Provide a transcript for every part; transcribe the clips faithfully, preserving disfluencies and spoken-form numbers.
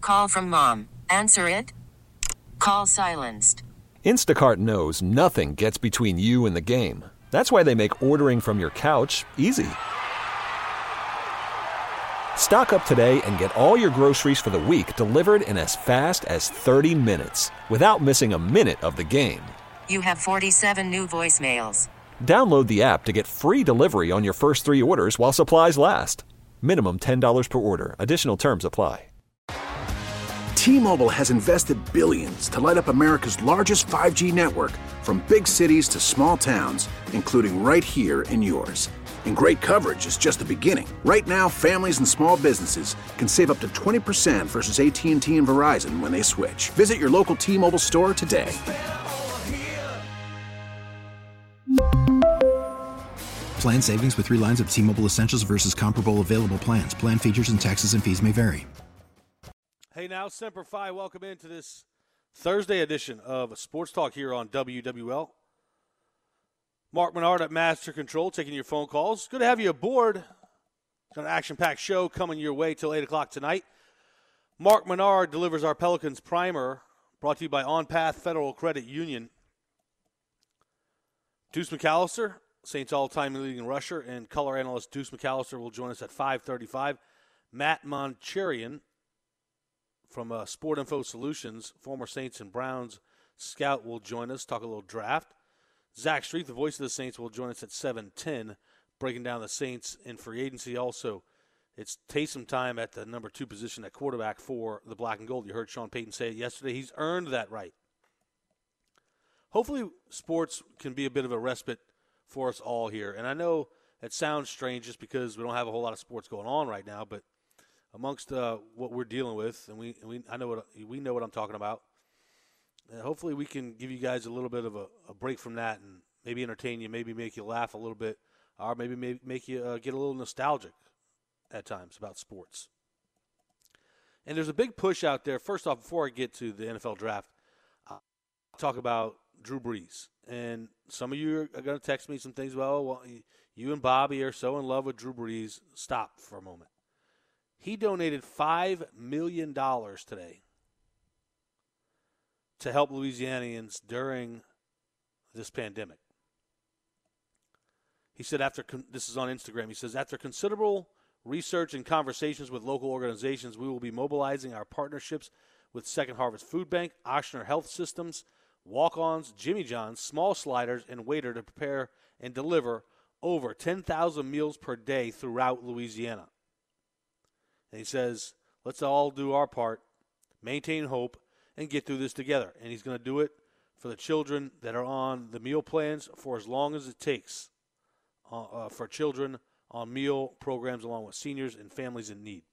Call from mom. Answer it. Call silenced. Instacart knows nothing gets between you and the game. That's why they make ordering from your couch easy. Stock up today and get all your groceries for the week delivered in as fast as thirty minutes without missing a minute of the game. You have forty-seven new voicemails. Download the app to get free delivery on your first three orders while supplies last. Minimum ten dollars per order. Additional terms apply. T-Mobile has invested billions to light up America's largest five G network, from big cities to small towns, including right here in yours. And great coverage is just the beginning. Right now, families and small businesses can save up to twenty percent versus A T and T and Verizon when they switch. Visit your local T-Mobile store today. Plan savings with three lines of T-Mobile Essentials versus comparable available plans. Plan features and taxes and fees may vary. Hey now, Semper Fi, welcome into this Thursday edition of Sports Talk here on W W L. Mark Menard at Master Control taking your phone calls. Good to have you aboard. It's an action-packed show coming your way till eight o'clock tonight. Mark Menard delivers our Pelicans Primer, brought to you by On Path Federal Credit Union. Deuce McAllister, Saints all-time leading rusher, and color analyst Deuce McAllister will join us at five thirty-five. Matt Moncherian from uh, Sport Info Solutions, former Saints and Browns scout, will join us, talk a little draft. Zach Street, the voice of the Saints, will join us at seven ten, breaking down the Saints in free agency. Also, it's Taysom time at the number two position at quarterback for the Black and Gold. You heard Sean Payton say it yesterday. He's earned that right. Hopefully, sports can be a bit of a respite for us all here. And I know it sounds strange just because we don't have a whole lot of sports going on right now, but amongst uh, what we're dealing with, and we, we I know what we know what I'm talking about. Uh, hopefully, we can give you guys a little bit of a, a break from that and maybe entertain you, maybe make you laugh a little bit, or maybe make, make you uh, get a little nostalgic at times about sports. And there's a big push out there. First off, before I get to the N F L draft, I'll talk about Drew Brees. And some of you are going to text me some things. Well, well, you and Bobby are so in love with Drew Brees. Stop for a moment. He donated five million dollars today to help Louisianians during this pandemic. He said after, this is on Instagram, he says, after considerable research and conversations with local organizations, we will be mobilizing our partnerships with Second Harvest Food Bank, Ochsner Health Systems, Walk-Ons, Jimmy John's, Small Sliders, and Waiter to prepare and deliver over ten thousand meals per day throughout Louisiana. And he says, let's all do our part, maintain hope, and get through this together. And he's going to do it for the children that are on the meal plans for as long as it takes uh, uh, for children on meal programs along with seniors and families in need.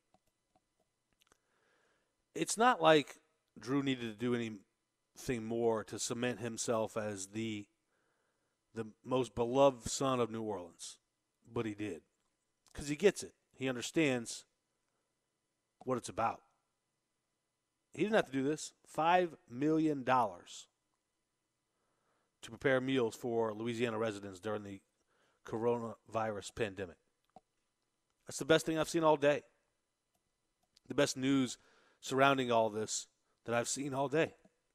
It's not like Drew needed to do anything more to cement himself as the the most beloved son of New Orleans, but he did because he gets it. He understands what it's about. He didn't have to do this. Five million dollars to prepare meals for Louisiana residents during the coronavirus pandemic. That's the best thing I've seen all day. The best news surrounding all this that I've seen all day.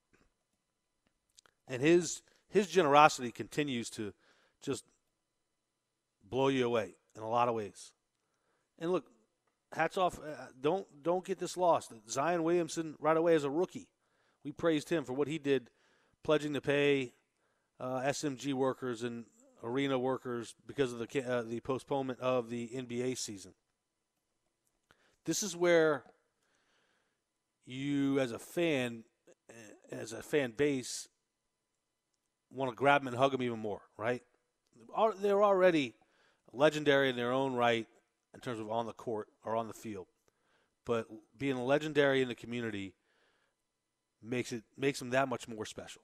And his his generosity continues to just blow you away in a lot of ways. And look, hats off. Uh, don't don't get this lost. Zion Williamson, right away as a rookie, we praised him for what he did, pledging to pay uh, S M G workers and arena workers because of the uh, the postponement of the N B A season. This is where you, as a fan, as a fan base, want to grab them and hug them even more, right? They're already legendary in their own right in terms of on the court or on the field. But being legendary in the community makes it makes them that much more special.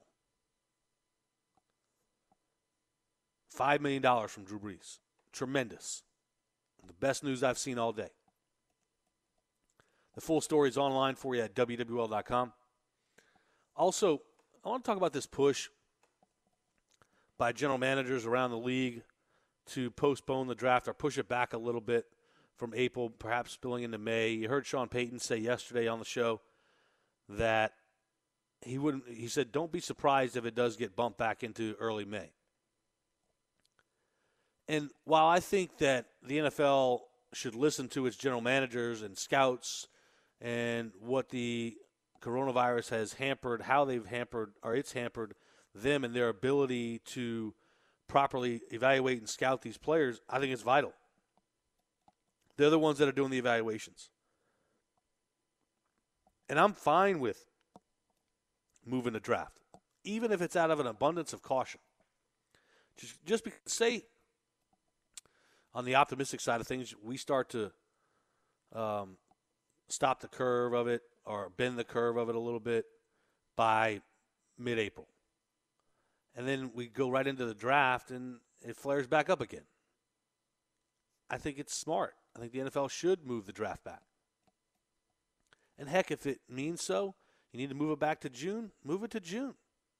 Five million dollars from Drew Brees. Tremendous. The best news I've seen all day. The full story is online for you at W W L dot com. Also, I want to talk about this push by general managers around the league to postpone the draft or push it back a little bit from April, perhaps spilling into May. You heard Sean Payton say yesterday on the show that he wouldn't. He said, "Don't be surprised if it does get bumped back into early May." And while I think that the N F L should listen to its general managers and scouts and what the coronavirus has hampered, how they've hampered, or it's hampered them and their ability to properly evaluate and scout these players, I think it's vital. They're the ones that are doing the evaluations. And I'm fine with moving the draft, even if it's out of an abundance of caution. Just, just because, say, on the optimistic side of things, we start to um, stop the curve of it or bend the curve of it a little bit by mid-April. And then we go right into the draft and it flares back up again. I think it's smart. I think the N F L should move the draft back. And heck, if it means so, you need to move it back to June, move it to June.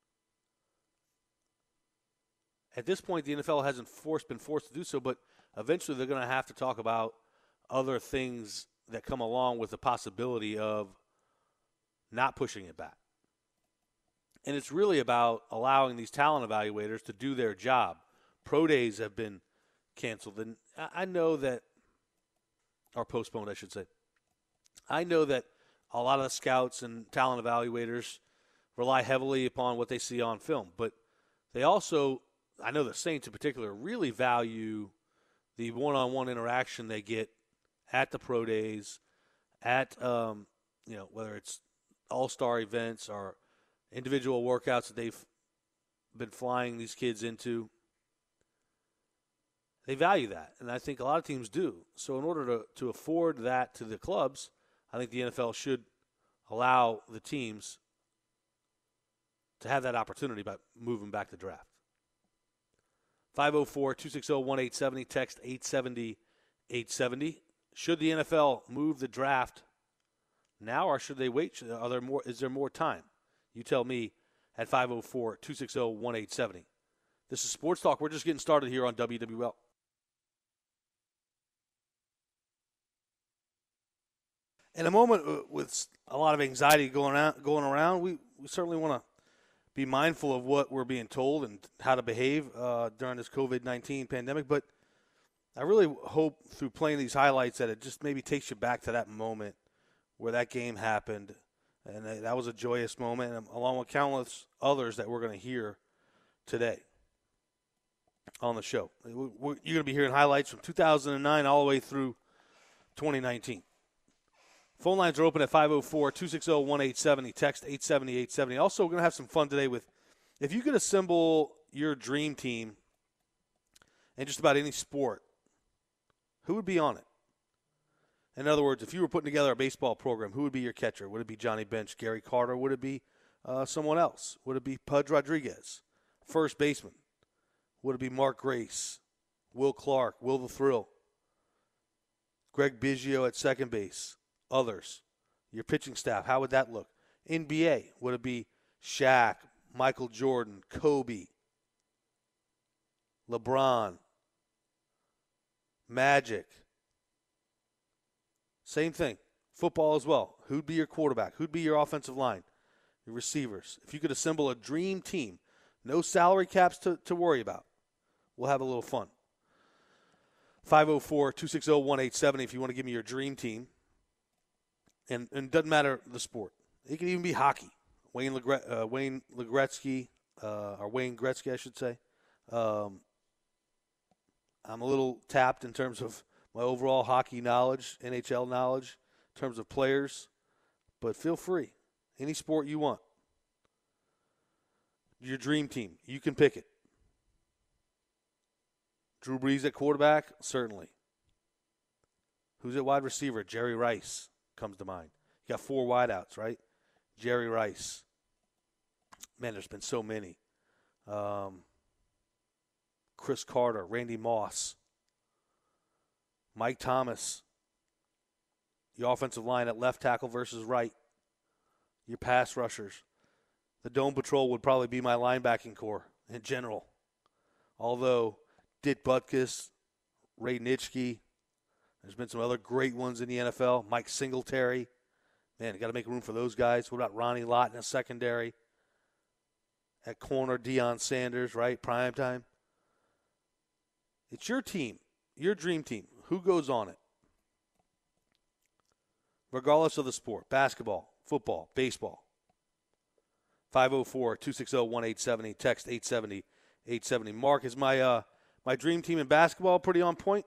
At this point, the N F L hasn't forced, been forced to do so, but eventually they're going to have to talk about other things that come along with the possibility of not pushing it back. And it's really about allowing these talent evaluators to do their job. Pro days have been canceled, and I know that, or postponed, I should say. I know that a lot of the scouts and talent evaluators rely heavily upon what they see on film, but they also, I know the Saints in particular, really value the one-on-one interaction they get at the pro days, at um, you know, whether it's all-star events or individual workouts that they've been flying these kids into. They value that, and I think a lot of teams do. So in order to, to afford that to the clubs, I think the N F L should allow the teams to have that opportunity by moving back the draft. five oh four, two six oh, one eight seven oh, text eight seventy, eight seventy. Should the N F L move the draft now, or should they wait? Are there more? Is there more time? You tell me at five oh four, two six oh, one eight seven oh. This is Sports Talk. We're just getting started here on W W L. In a moment with a lot of anxiety going out, going around, we, we certainly want to be mindful of what we're being told and how to behave uh, during this covid nineteen pandemic. But I really hope through playing these highlights that it just maybe takes you back to that moment where that game happened. And that was a joyous moment, along with countless others that we're going to hear today on the show. You're going to be hearing highlights from two thousand nine all the way through twenty nineteen. Phone lines are open at five oh four, two six oh, one eight seven oh, text eight seventy, eight seventy. Also, we're going to have some fun today with, if you could assemble your dream team in just about any sport, who would be on it? In other words, if you were putting together a baseball program, who would be your catcher? Would it be Johnny Bench, Gary Carter? Would it be uh, someone else? Would it be Pudge Rodriguez? First baseman? Would it be Mark Grace, Will Clark, Will the Thrill, Greg Biggio at second base? Others, your pitching staff, how would that look? N B A, would it be Shaq, Michael Jordan, Kobe, LeBron, Magic? Same thing. Football as well. Who'd be your quarterback? Who'd be your offensive line? Your receivers. If you could assemble a dream team, no salary caps to, to worry about, we'll have a little fun. five oh four, two six oh, one eight seven oh if you want to give me your dream team. And, and it doesn't matter the sport. It could even be hockey. Wayne Legre- uh, Wayne Gretzky, uh, or Wayne Gretzky, I should say. Um, I'm a little tapped in terms of my overall hockey knowledge, N H L knowledge, in terms of players. But feel free. Any sport you want. Your dream team. You can pick it. Drew Brees at quarterback? Certainly. Who's at wide receiver? Jerry Rice comes to mind. You got four wideouts, right? Jerry Rice. Man, there's been so many. Um, Chris Carter, Randy Moss, Mike Thomas. Your offensive line at left tackle versus right. Your pass rushers. The Dome Patrol would probably be my linebacking core in general. Although Dick Butkus, Ray Nitschke, there's been some other great ones in the N F L. Mike Singletary, Man, you got to make room for those guys. What about Ronnie Lott in the secondary? At corner, Deion Sanders, right? Prime time. It's your team, your dream team. Who goes on it? Regardless of the sport, basketball, football, baseball. five oh four, two six oh, one eight seven oh, text eight seventy, eight seventy. Mark, is my uh, my dream team in basketball pretty on point?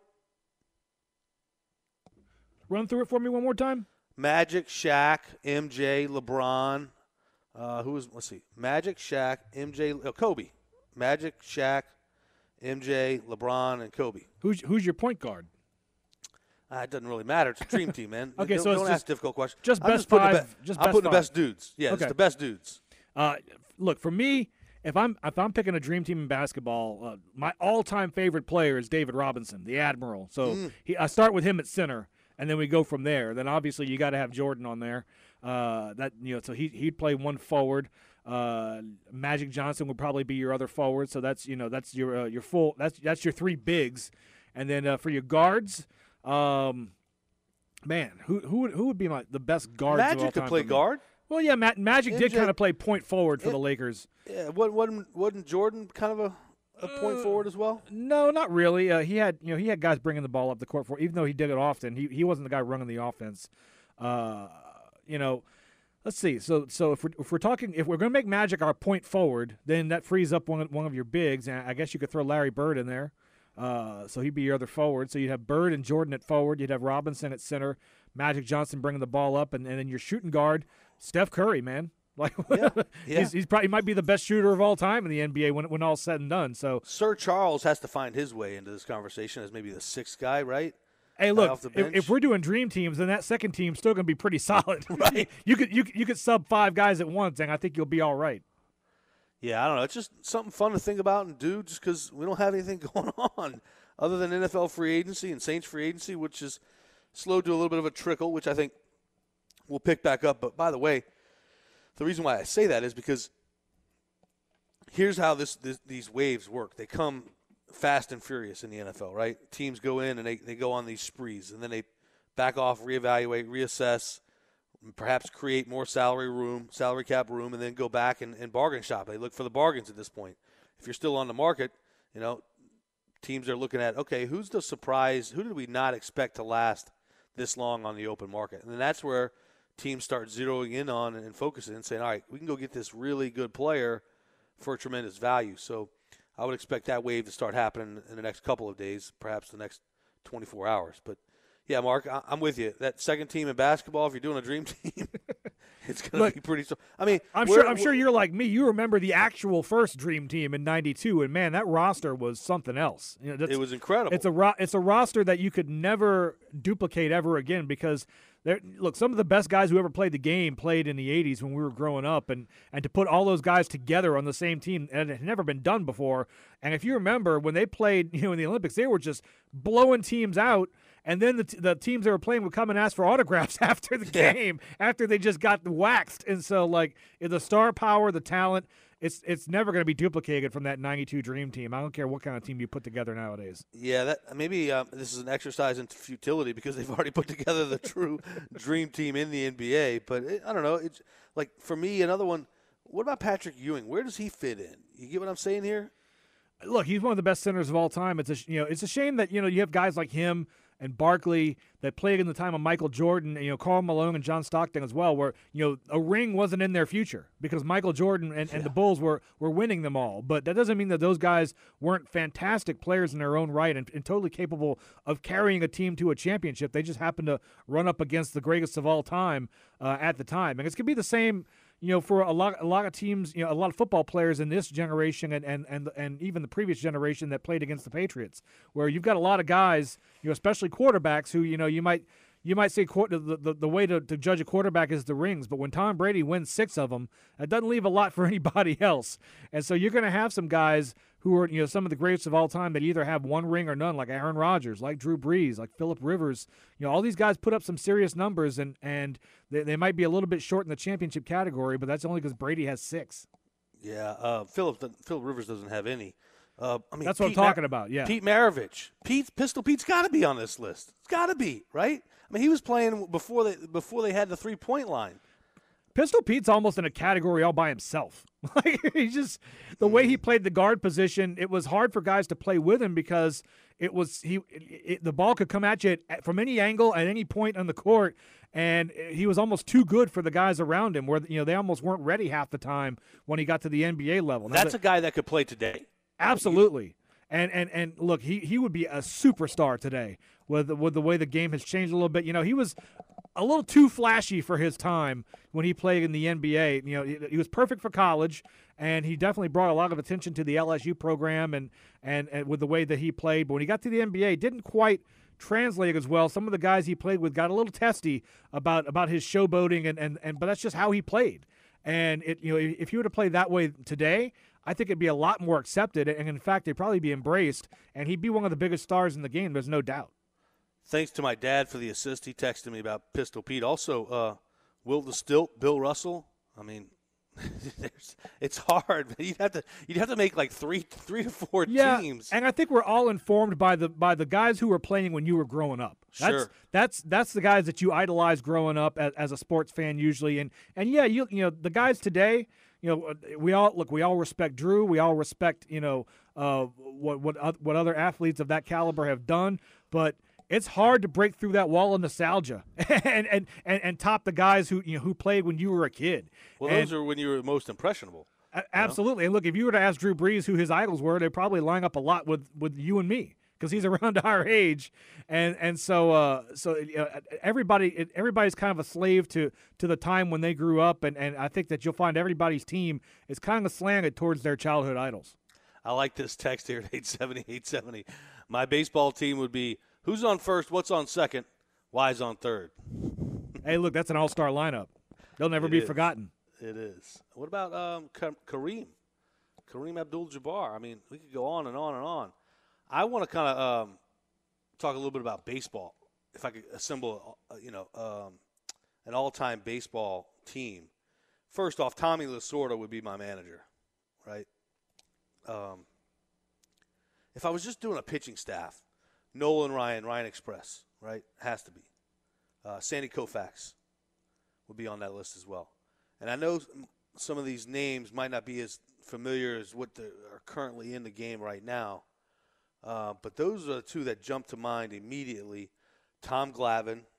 Run through it for me one more time. Magic, Shaq, M J, LeBron. Uh, who is, let's see, Magic, Shaq, M J, oh, Kobe. Magic, Shaq, M J, LeBron, and Kobe. Who's who's your point guard? Uh, it doesn't really matter. It's a dream team, man. Okay, don't, so it's don't just, ask difficult questions. Just I'm best just putting five. The be- just I'm best putting five. the best dudes. Yeah, okay. It's the best dudes. Uh, look, for me, if I'm if I'm picking a dream team in basketball, uh, my all-time favorite player is David Robinson, the Admiral. So Mm. he, I start with him at center, and then we go from there. Then obviously you got to have Jordan on there. Uh, that you know, so he he'd play one forward. Uh, Magic Johnson would probably be your other forward. So that's you know that's your uh, your full that's that's your three bigs, and then uh, for your guards, um, man, who who would who would be my the best guards? Magic of all could time play for me? guard. Well, yeah, Ma- Magic did M J kind of play point forward for Yeah. the Lakers. Yeah, wasn't, wasn't, wasn't Jordan kind of a, a point Uh, forward as well? No, not really. Uh, he had, you know, he had guys bringing the ball up the court for, even though he did it often. He he wasn't the guy running the offense. Uh, you know, let's see. So so if we're if we're talking, if we're going to make Magic our point forward, then that frees up one one of your bigs, and I guess you could throw Larry Bird in there. Uh, so he'd be your other forward. So you'd have Bird and Jordan at forward. You'd have Robinson at center. Magic Johnson bringing the ball up, and, and then your shooting guard, Steph Curry, man. Like, Yeah, yeah. he's, he's probably might be the best shooter of all time in the N B A when when all's said and done. So, Sir Charles has to find his way into this conversation as maybe the sixth guy, right? hey, Guy look, off the if, bench. if we're doing dream teams, then that second team's still going to be pretty solid. Right. you could you could, you could sub five guys at once, and I think you'll be all right. Yeah, I don't know. It's just something fun to think about and do just because we don't have anything going on other than N F L free agency and Saints free agency, which is slowed to a little bit of a trickle, which I think we'll pick back up. But by the way, the reason why I say that is because here's how this, this these waves work. They come fast and furious in the N F L, right? Teams go in and they, they go on these sprees, and then they back off, reevaluate, reassess, perhaps create more salary room, salary cap room, and then go back and, and bargain shop. They look for the bargains at this point. If you're still on the market, you know, teams are looking at, okay, who's the surprise? Who did we not expect to last this long on the open market? And then that's where teams start zeroing in on and focusing and saying, all right, we can go get this really good player for a tremendous value. So I would expect that wave to start happening in the next couple of days, perhaps the next twenty-four hours. But, yeah, Mark, I- I'm with you. That second team in basketball, if you're doing a dream team, it's going Look, to be pretty strong. I mean, I'm we're- sure I'm sure you're like me. You remember the actual first dream team in ninety-two, and man, that roster was something else. You know, that's, it was incredible. It's a ro- it's a roster that you could never duplicate ever again because there look, some of the best guys who ever played the game played in the eighties when we were growing up, and and to put all those guys together on the same team, and it had never been done before. And if you remember when they played, you know, in the Olympics, they were just blowing teams out. And then the t- the teams they were playing would come and ask for autographs after the Yeah. game, after they just got waxed. And so, like, the star power, the talent, it's it's never going to be duplicated from that ninety-two Dream Team. I don't care what kind of team you put together nowadays. Yeah, that maybe um, this is an exercise in futility because they've already put together the true dream team in the N B A. But it, I don't know. It's like for me, another one. What about Patrick Ewing? Where does he fit in? You get what I'm saying here? Look, he's one of the best centers of all time. It's a sh- you know it's a shame that you know you have guys like him and Barkley that played in the time of Michael Jordan, and, you know, Karl Malone and John Stockton as well, where, you know, a ring wasn't in their future because Michael Jordan and, and the Bulls were, were winning them all. But that doesn't mean that those guys weren't fantastic players in their own right and, and totally capable of carrying a team to a championship. They just happened to run up against the greatest of all time uh, at the time. And it's going to be the same, you know, for a lot, a lot of teams, you know, a lot of football players in this generation and, and, and, and even the previous generation that played against the Patriots, where you've got a lot of guys, you know, especially quarterbacks who, you know, you might, you might say the, the, the way to, to judge a quarterback is the rings, but when Tom Brady wins six of them, it doesn't leave a lot for anybody else. And so you're going to have some guys who are, you know, some of the greatest of all time that either have one ring or none, like Aaron Rodgers, like Drew Brees, like Phillip Rivers. You know, all these guys put up some serious numbers, and, and they, they might be a little bit short in the championship category, but that's only because Brady has six. Yeah, uh, Phillip Phillip Rivers doesn't have any. Uh, I mean, That's what Pete I'm talking Mar- about, yeah. Pete Maravich. Pete, Pistol Pete's got to be on this list. It's got to be, right? I mean, he was playing before they before they had the three-point line. Pistol Pete's almost in a category all by himself. Like he just the way he played the guard position, it was hard for guys to play with him because it was he it, the ball could come at you at, from any angle at any point on the court, and he was almost too good for the guys around him. Where you know they almost weren't ready half the time when he got to the N B A level. Now, That's a guy that could play today. Absolutely. And and and look, he, he would be a superstar today with with the way the game has changed a little bit. You know, he was a little too flashy for his time when he played in the N B A. You know, he, he was perfect for college, and he definitely brought a lot of attention to the L S U program and, and, and with the way that he played. But when he got to the N B A, didn't quite translate as well. Some of the guys he played with got a little testy about about his showboating, and, and, and but that's just how he played. And it you know if he were to play that way today, I think it'd be a lot more accepted, and in fact, it'd probably be embraced, and he'd be one of the biggest stars in the game. There's no doubt. Thanks to my dad for the assist. He texted me about Pistol Pete. Also, uh, Will the Stilt, Bill Russell. I mean, it's hard. You'd have to you'd have to make like three three to four yeah, teams. And I think we're all informed by the by the guys who were playing when you were growing up. That's, Sure. That's that's the guys that you idolized growing up as, as a sports fan usually. And and yeah, you you know the guys today. You know, we all look. We all respect Drew. We all respect you know uh, what what what other athletes of that caliber have done. But it's hard to break through that wall of nostalgia and, and, and, and top the guys who you know who played when you were a kid. Well, and, those are when you were most impressionable. A- absolutely. And look, if you were to ask Drew Brees who his idols were, they'd probably line up a lot with, with you and me because he's around our age. And and so uh, so uh, everybody everybody's kind of a slave to, to the time when they grew up. And, and I think that you'll find everybody's team is kind of slanted towards their childhood idols. I like this text here at eight seventy, eight seventy. My baseball team would be, who's on first, what's on second, why's on third? Hey, look, that's an all-star lineup. They'll never It be is. forgotten. It is. What about um, Ka- Kareem? Kareem Abdul-Jabbar. I mean, we could go on and on and on. I want to kind of um, talk a little bit about baseball. If I could assemble, uh, you know, um, an all-time baseball team. First off, Tommy Lasorda would be my manager, right? Um, if I was just doing a pitching staff, Nolan Ryan, Ryan Express, right? Has to be. Uh, Sandy Koufax would be on that list as well. And I know some of these names might not be as familiar as what the, are currently in the game right now, uh, but those are the two that jump to mind immediately. Tom Glavine. I'm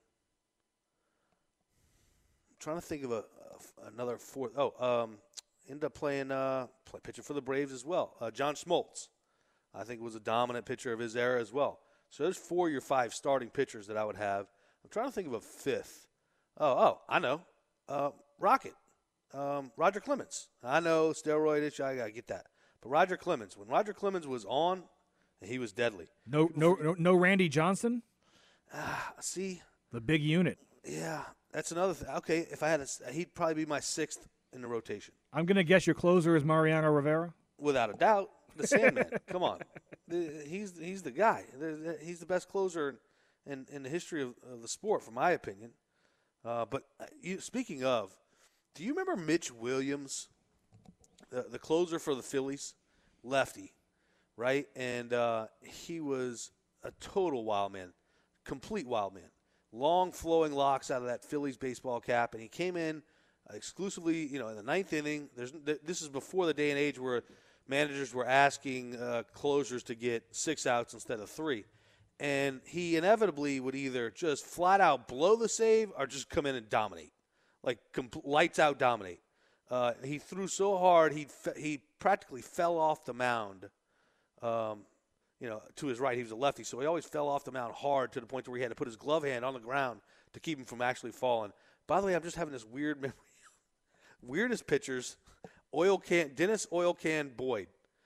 trying to think of a, a another fourth. Oh, um, ended up playing uh, play, pitcher for the Braves as well. Uh, John Smoltz, I think, was a dominant pitcher of his era as well. So there's four of your five starting pitchers that I would have. I'm trying to think of a fifth. Oh, oh, I know. Uh, Rocket. Um, Roger Clemens. I know, steroid-ish, I, I get that. But Roger Clemens, when Roger Clemens was on, he was deadly. No, no, no, no Randy Johnson? Ah, see? The big unit. Yeah, that's another thing. Okay, if I had a, he'd probably be my sixth in the rotation. I'm going to guess your closer is Mariano Rivera? Without a doubt. The Sandman. Come on. The, he's he's the guy. The, he's the best closer in, in the history of, of the sport, from my opinion. Uh, but you, speaking of, do you remember Mitch Williams, the, the closer for the Phillies? Lefty, right? And uh, he was a total wild man, complete wild man. Long flowing locks out of that Phillies baseball cap, and he came in exclusively, you know, in the ninth inning. There's this is before the day and age where managers were asking uh, closers to get six outs instead of three. And he inevitably would either just flat out blow the save or just come in and dominate, like compl- lights out dominate. Uh, he threw so hard he fe- he practically fell off the mound. Um, you know, to his right, he was a lefty, so he always fell off the mound hard to the point where he had to put his glove hand on the ground to keep him from actually falling. By the way, I'm just having this weird memory. Weirdest pitchers. Oil can Dennis Oil Can Boyd.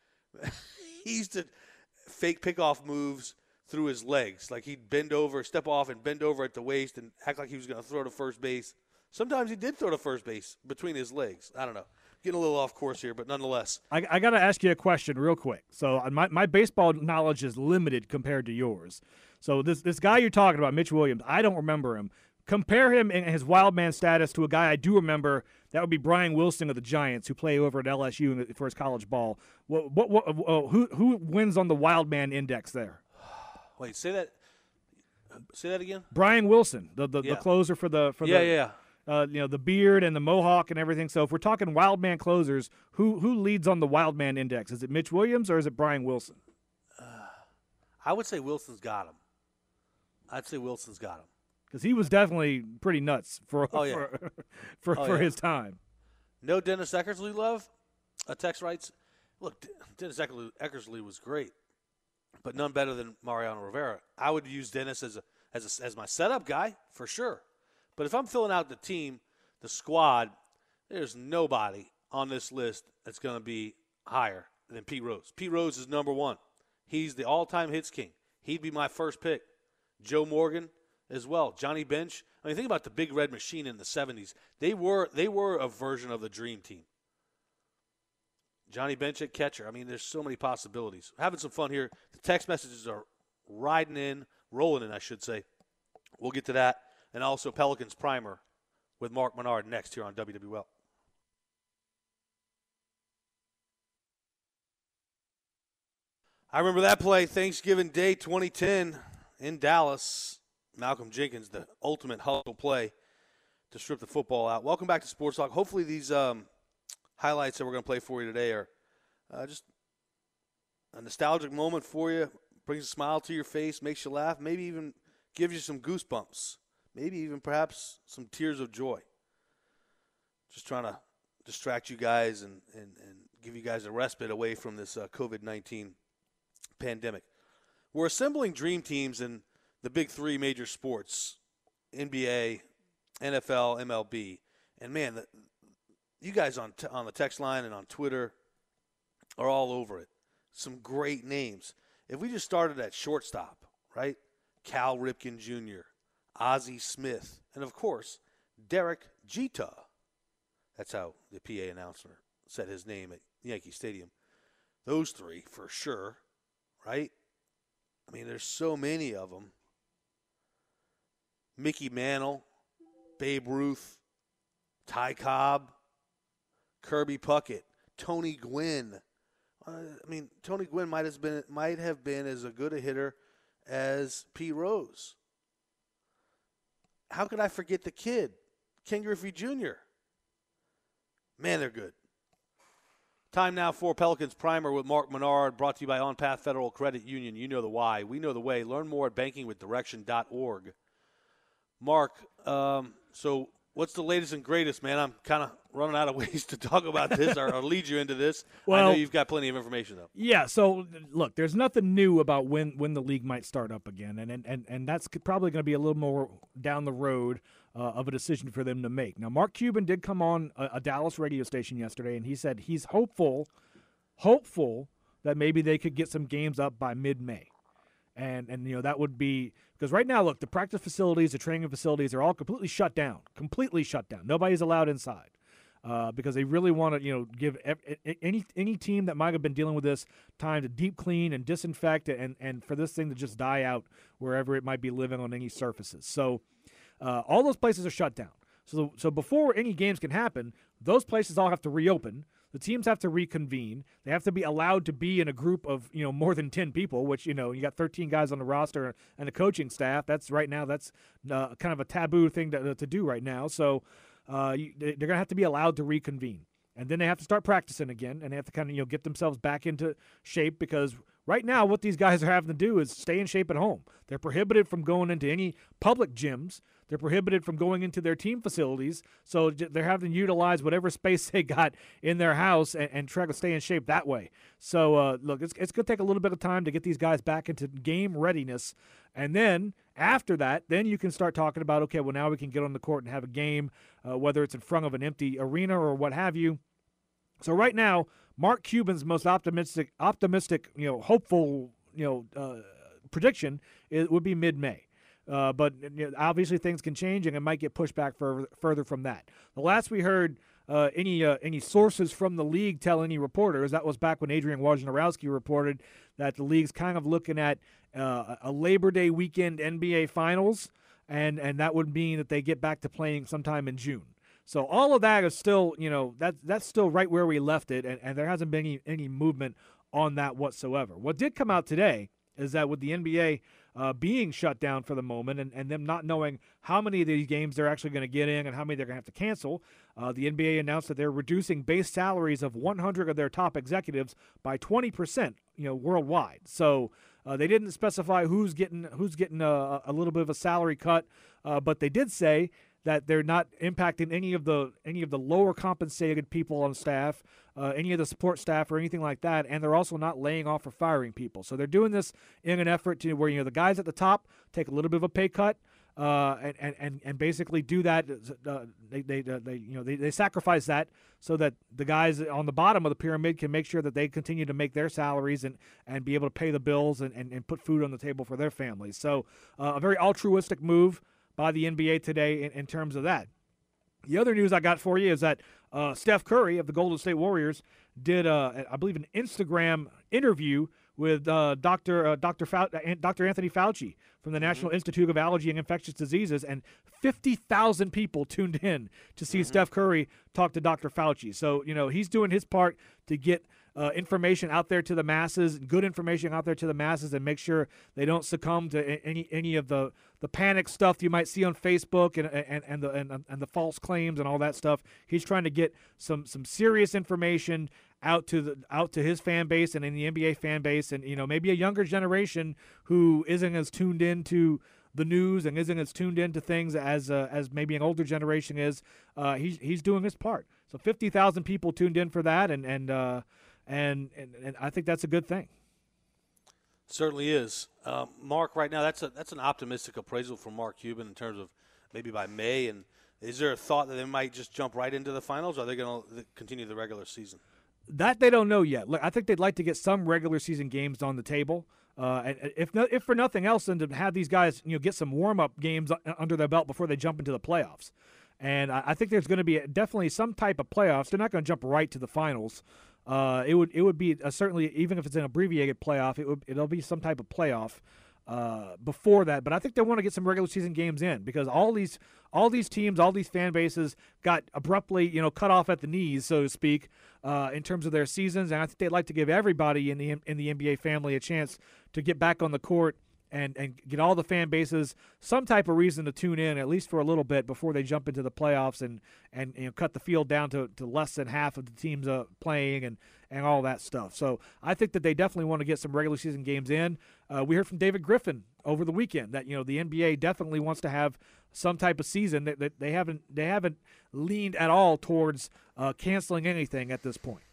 He used to fake pickoff moves through his legs. Like he'd bend over, step off, and bend over at the waist and act like he was going to throw to first base. Sometimes he did throw to first base between his legs. I don't know. Getting a little off course here, but nonetheless. I, I got to ask you a question real quick. So my, my baseball knowledge is limited compared to yours. So this this guy you're talking about, Mitch Williams, I don't remember him. compare him in his wild man status to a guy I do remember. That would be Brian Wilson of the Giants, who play over at L S U for his college ball. What, what, what, uh, who, who wins on the wild man index there? Wait, say that. Say that again. Brian Wilson, the the, Yeah. the closer for the for Yeah, the yeah. Uh, you know, the beard and the mohawk and everything. So if we're talking wild man closers, who who leads on the wild man index? Is it Mitch Williams or is it Brian Wilson? I would say Wilson's got him. I'd say Wilson's got him. Because he was definitely pretty nuts for Oh, yeah. for for, Oh, for yeah. his time. No Dennis Eckersley love. A text writes, look, D- Dennis Eckersley, Eckersley was great, but none better than Mariano Rivera. I would use Dennis as a as a, as my setup guy for sure. But if I'm filling out the team, the squad, there's nobody on this list that's going to be higher than Pete Rose. Pete Rose is number one. He's the all-time hits king. He'd be my first pick. Joe Morgan as well. Johnny Bench. I mean, think about the Big Red Machine in the seventies. They were they were a version of the Dream Team. Johnny Bench at catcher. I mean, there's so many possibilities. Having some fun here. The text messages are riding in, rolling in, I should say. We'll get to that. And also Pelicans Primer with Mark Menard next here on W W L. I remember that play, Thanksgiving Day twenty ten in Dallas. Malcolm Jenkins, the ultimate hustle play to strip the football out. Welcome back to Sports Talk. Hopefully these um, highlights that we're going to play for you today are uh, just a nostalgic moment for you, brings a smile to your face, makes you laugh, maybe even gives you some goosebumps, maybe even perhaps some tears of joy. Just trying to distract you guys and, and, and give you guys a respite away from this uh, covid nineteen pandemic. We're assembling dream teams in the big three major sports, N B A, N F L, M L B. And, man, the, you guys on t- on the text line and on Twitter are all over it. Some great names. If we just started at shortstop, right? Cal Ripken Junior, Ozzie Smith, and, of course, Derek Jeter. That's how the P A announcer said his name at Yankee Stadium. Those three, for sure, right? I mean, there's so many of them. Mickey Mantle, Babe Ruth, Ty Cobb, Kirby Puckett, Tony Gwynn. Uh, I mean, Tony Gwynn might have been might have been as a good a hitter as Pete Rose. How could I forget the kid, Ken Griffey Junior? Man, they're good. Time now for Pelicans Primer with Mark Menard, brought to you by On Path Federal Credit Union. You know the why. We know the way. Learn more at banking with direction dot org. Mark, um, so what's the latest and greatest, man? I'm kind of running out of ways to talk about this or, or lead you into this. Well, I know you've got plenty of information, though. Yeah, so look, there's nothing new about when, when the league might start up again, and and, and, and that's probably going to be a little more down the road uh, of a decision for them to make. Now, Mark Cuban did come on a, a Dallas radio station yesterday, and he said he's hopeful, hopeful that maybe they could get some games up by mid-May. And, and you know, that would be – because right now, look, the practice facilities, the training facilities are all completely shut down, completely shut down. Nobody's allowed inside uh, because they really want to, you know, give ev- any any team that might have been dealing with this time to deep clean and disinfect and, and for this thing to just die out wherever it might be living on any surfaces. So uh, all those places are shut down. So, so before any games can happen, those places all have to reopen. The teams have to reconvene. They have to be allowed to be in a group of, you know, more than ten people, which, you know, you got thirteen guys on the roster and a coaching staff. That's right now, that's uh, kind of a taboo thing to, to do right now. So uh, you, they're going to have to be allowed to reconvene. And then they have to start practicing again, and they have to kind of, you know, get themselves back into shape because right now what these guys are having to do is stay in shape at home. They're prohibited from going into any public gyms. They're prohibited from going into their team facilities, so they're having to utilize whatever space they got in their house and, and try to stay in shape that way. So, uh, look, it's, it's going to take a little bit of time to get these guys back into game readiness, and then after that, then you can start talking about, okay, well, now we can get on the court and have a game, uh, whether it's in front of an empty arena or what have you. So right now, Mark Cuban's most optimistic, optimistic, you know, hopeful, you know, uh, prediction is, would be mid-May. Uh, but you know, obviously things can change, and it might get pushed back further, further from that. The last we heard uh, any uh, any sources from the league tell any reporters, that was back when Adrian Wojnarowski reported that the league's kind of looking at uh, a Labor Day weekend N B A Finals and and that would mean that they get back to playing sometime in June. So all of that is still, you know, that that's still right where we left it, and, and there hasn't been any, any movement on that whatsoever. What did come out today is that with the N B A uh, being shut down for the moment and, and them not knowing how many of these games they're actually going to get in and how many they're going to have to cancel, uh, the N B A announced that they're reducing base salaries of one hundred of their top executives by twenty percent, you know, worldwide. So uh, they didn't specify who's getting who's getting a, a little bit of a salary cut, uh, but they did say that they're not impacting any of the any of the lower compensated people on staff, uh, any of the support staff or anything like that, and they're also not laying off or firing people. So they're doing this in an effort to where, you know, the guys at the top take a little bit of a pay cut, uh, and, and and basically do that. Uh, they they uh, they you know they, they sacrifice that so that the guys on the bottom of the pyramid can make sure that they continue to make their salaries and, and be able to pay the bills and, and, and put food on the table for their families. So uh, a very altruistic move by the N B A today in, in terms of that. The other news I got for you is that uh, Steph Curry of the Golden State Warriors did, uh, I believe, an Instagram interview with uh, Doctor Uh, Doctor Fau- Doctor Anthony Fauci from the National mm-hmm. Institute of Allergy and Infectious Diseases, and fifty thousand people tuned in to see mm-hmm. Steph Curry talk to Doctor Fauci. So, you know, he's doing his part to get Uh, information out there to the masses, good information out there to the masses, and make sure they don't succumb to any any of the, the panic stuff you might see on Facebook and and and the and, and the false claims and all that stuff. He's trying to get some some serious information out to the out to his fan base and in the N B A fan base, and you know maybe a younger generation who isn't as tuned into the news and isn't as tuned into things as uh, as maybe an older generation is. Uh, he's he's doing his part. So fifty thousand people tuned in for that, and and. Uh, And, and and I think that's a good thing. Certainly is, um, Mark. Right now, that's a that's an optimistic appraisal from Mark Cuban in terms of maybe by May. And is there a thought that they might just jump right into the finals, or are they going to continue the regular season? That they don't know yet. Look, I think they'd like to get some regular season games on the table, uh, and if no, if for nothing else, then to have these guys, you know, get some warm up games under their belt before they jump into the playoffs. And I, I think there's going to be definitely some type of playoffs. They're not going to jump right to the finals. Uh, it would it would be a, certainly, even if it's an abbreviated playoff, it would it'll be some type of playoff uh, before that. But I think they want to get some regular season games in, because all these all these teams, all these fan bases got abruptly, you know, cut off at the knees, so to speak, uh, in terms of their seasons. And I think they'd like to give everybody in the in the N B A family a chance to get back on the court and and get all the fan bases some type of reason to tune in, at least for a little bit, before they jump into the playoffs and, and you know, cut the field down to, to less than half of the teams uh, playing and, and all that stuff. So I think that they definitely want to get some regular season games in. Uh, we heard from David Griffin over the weekend that, you know, the N B A definitely wants to have some type of season. That, that they haven't they haven't leaned at all towards uh, canceling anything at this point.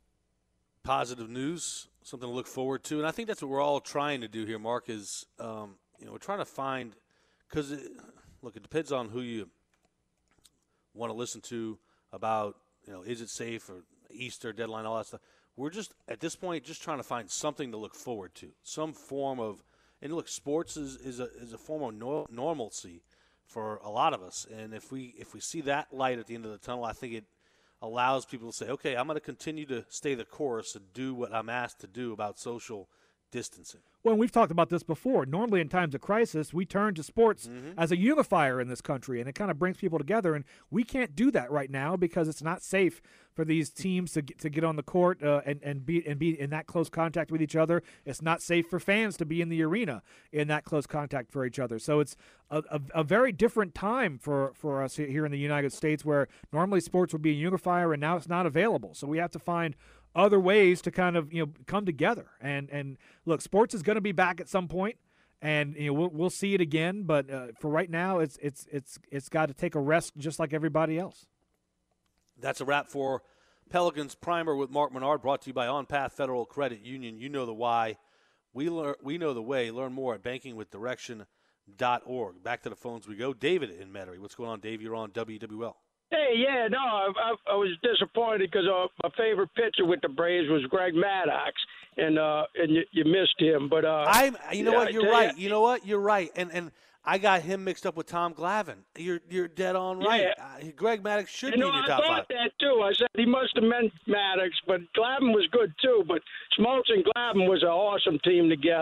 Positive news. Something to look forward to, and I think that's what we're all trying to do here, Mark, is, um, you know, we're trying to find, because, look, it depends on who you want to listen to about, you know, is it safe or Easter deadline, all that stuff. We're just, at this point, just trying to find something to look forward to, some form of, and look, sports is, is, a, is a form of no, normalcy for a lot of us, and if we if we see that light at the end of the tunnel, I think it allows people to say, okay, I'm going to continue to stay the course and do what I'm asked to do about social distancing. Well, we've talked about this before. Normally in times of crisis, we turn to sports mm-hmm. as a unifier in this country, and it kind of brings people together, and we can't do that right now because it's not safe for these teams to get, to get on the court uh, and, and, be, and be in that close contact with each other. It's not safe for fans to be in the arena in that close contact for each other. So it's a, a, a very different time for, for us here in the United States, where normally sports would be a unifier, and now it's not available. So we have to find other ways to kind of, you know, come together. And and look, sports is going to be back at some point, and you know we'll we'll see it again. But uh, for right now, it's it's it's it's got to take a rest, just like everybody else. That's a wrap for Pelicans Primer with Mark Menard, brought to you by OnPath Federal Credit Union. You know the why, we learn we know the way. Learn more at banking with direction dot org. Back to the phones we go. David in Metairie. What's going on, Dave? You're on W W L. Hey, yeah, no, I, I, I was disappointed because uh, my favorite pitcher with the Braves was Greg Maddux, and uh, and you, you missed him. But uh, I'm, you know yeah, what, you're right. You know what, you're right, and and I got him mixed up with Tom Glavine. You're you're dead on right. Yeah. Uh, Greg Maddux should you know, be in your I top thought five. that too. I said he must have meant Maddux, but Glavine was good too. But Smoltz and Glavine was an awesome team together.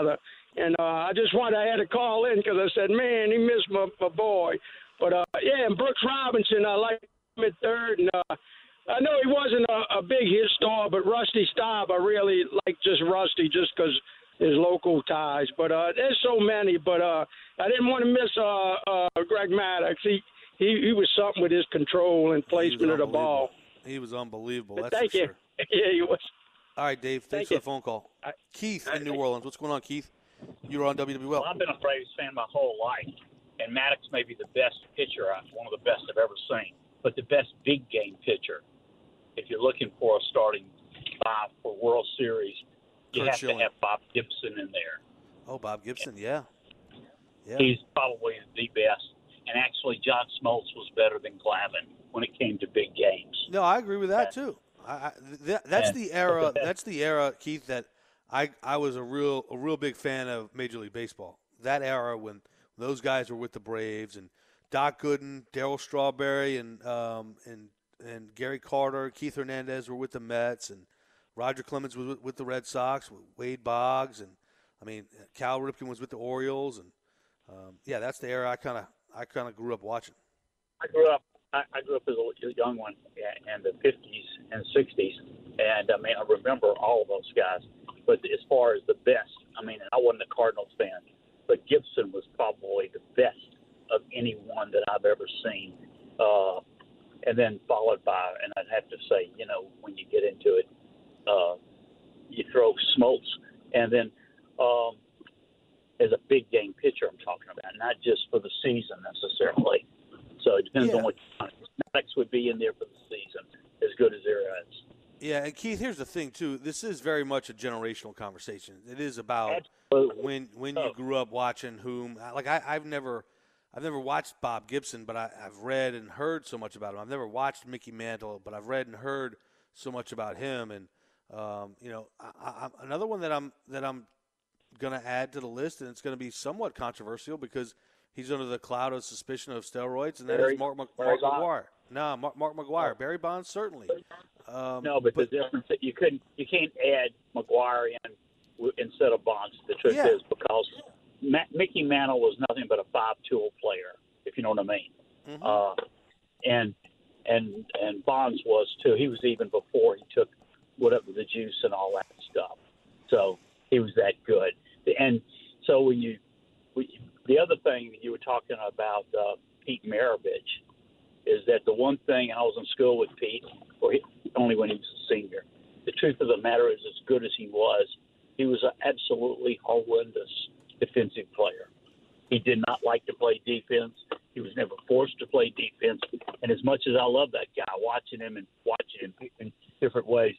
And uh, I just wanted I had to call in because I said, man, he missed my, my boy. But, uh, yeah, and Brooks Robinson, I like him at third. And uh, I know he wasn't a, a big hit star, but Rusty Staub, I really like just Rusty just because his local ties. But uh, there's so many. But uh, I didn't want to miss uh, uh, Greg Maddux. He, he he was something with his control and placement of the ball. He was unbelievable. But That's thank for you. sure. Yeah, he was. All right, Dave. Thanks Thank for you. the phone call. I, Keith I, in New Orleans. What's going on, Keith? You're on W W L. Well, I've been a Braves fan my whole life, and Maddux may be the best pitcher, one of the best I've ever seen, but the best big game pitcher. If you're looking for a starting five for World Series, you Kurt have Schilling. to have Bob Gibson in there. Oh, Bob Gibson, yeah. yeah. He's probably the best. And actually, John Smoltz was better than Glavine when it came to big games. No, I agree with that too. I, I, that, that's Yeah. the era. That's the era, Keith. That I I was a real a real big fan of Major League Baseball. That era when those guys were with the Braves and Doc Gooden, Darryl Strawberry, and um and and Gary Carter, Keith Hernandez were with the Mets, and Roger Clemens was with, with the Red Sox, with Wade Boggs, and I mean Cal Ripken was with the Orioles, and um, yeah, that's the era I kind of I kind of grew up watching. I grew up. I, I grew up as a young one in the fifties and sixties, and I mean I remember all of those guys. But as far as the best, I mean, I wasn't a Cardinals fan, but Gibson was probably the best of anyone that I've ever seen. Uh, and then followed by, and I'd have to say, you know, when you get into it, uh, you throw Smoltz, and then um, as a big game pitcher, I'm talking about, not just for the season necessarily. So it depends Yeah. on what Maddux would be in there for the season, as good as there is. Yeah, and Keith, here's the thing too. This is very much a generational conversation. It is about Absolutely. when when you grew up watching whom. Like I, I've never, I've never watched Bob Gibson, but I, I've read and heard so much about him. I've never watched Mickey Mantle, but I've read and heard so much about him. And um, you know, I, I, another one that I'm that I'm going to add to the list, and it's going to be somewhat controversial because he's under the cloud of suspicion of steroids, and that Barry- is Mark, Mark, Barry Mark Bonds. McGwire. No, Mark, Mark McGwire. Barry Bonds certainly. Um, No, but, the difference that you couldn't, you can't add McGuire in w- instead of Bonds. The truth Yeah. is because Ma- Mickey Mantle was nothing but a five-tool player, if you know what I mean. Mhm. Uh, and and and Bonds was too. He was even before he took whatever the juice and all that stuff. So he was that good. And so when you, we, the other thing that you were talking about, uh, Pete Maravich, is that the one thing, and I was in school with Pete, or he, only when he was a senior. The truth of the matter is, as good as he was, he was an absolutely horrendous defensive player. He did not like to play defense. He was never forced to play defense. And as much as I love that guy, watching him and watching him in different ways,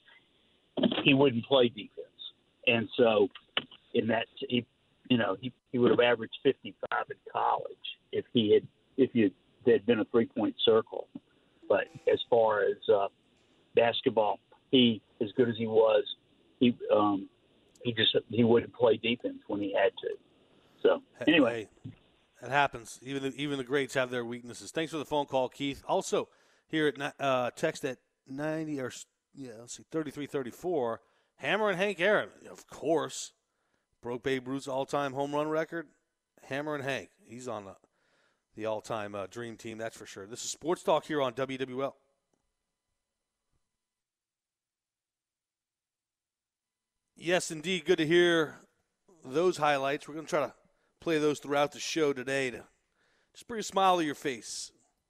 he wouldn't play defense. And so, in that, he, you know, he, he would have averaged fifty-five in college if he had, if you had been a three-point circle. But as far as uh, basketball, he, as good as he was, he um, he just he wouldn't play defense when he had to. So anyway, Hey, that happens. Even the, even the greats have their weaknesses. Thanks for the phone call, Keith. Also, here at ni- uh, text at ninety or yeah, let's see, thirty-three thirty-four. Hammer and Hank Aaron, of course, broke Babe Ruth's all-time home run record. Hammer and Hank, he's on the, the all-time uh, dream team, that's for sure. This is Sports Talk here on W W L. Yes, indeed. Good to hear those highlights. We're going to try to play those throughout the show today to just bring a smile to your face.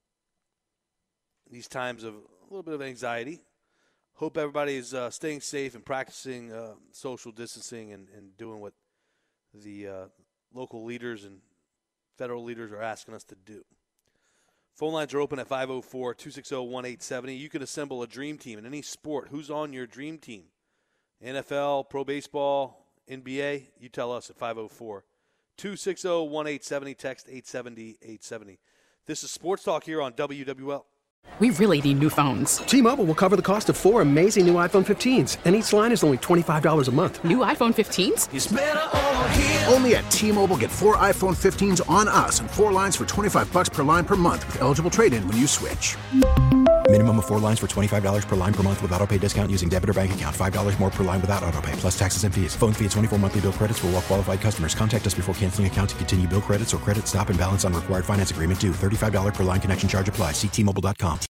These times of a little bit of anxiety. Hope everybody is uh, staying safe and practicing uh, social distancing and, and doing what the uh, local leaders and federal leaders are asking us to do. Phone lines are open at five oh four, two six oh, one eight seven oh. You can assemble a dream team in any sport. Who's on your dream team? N F L, pro baseball, N B A? You tell us at five oh four, two six oh, one eight seven oh. Text eight seven oh, eight seven oh. This is Sports Talk here on W W L. We really need new phones. T-Mobile will cover the cost of four amazing new iPhone fifteens, and each line is only twenty-five dollars a month. New iPhone fifteens? It's better over here. Only at T-Mobile, get four iPhone fifteens on us and four lines for twenty-five bucks per line per month with eligible trade-in when you switch. Minimum of four lines for twenty-five dollars per line per month with autopay discount using debit or bank account. five dollars more per line without autopay, plus taxes and fees. Phone fee at twenty-four monthly bill credits for well qualified customers. Contact us before canceling account to continue bill credits or credit stop and balance on required finance agreement due. thirty-five dollars per line connection charge applies. See T Mobile dot com.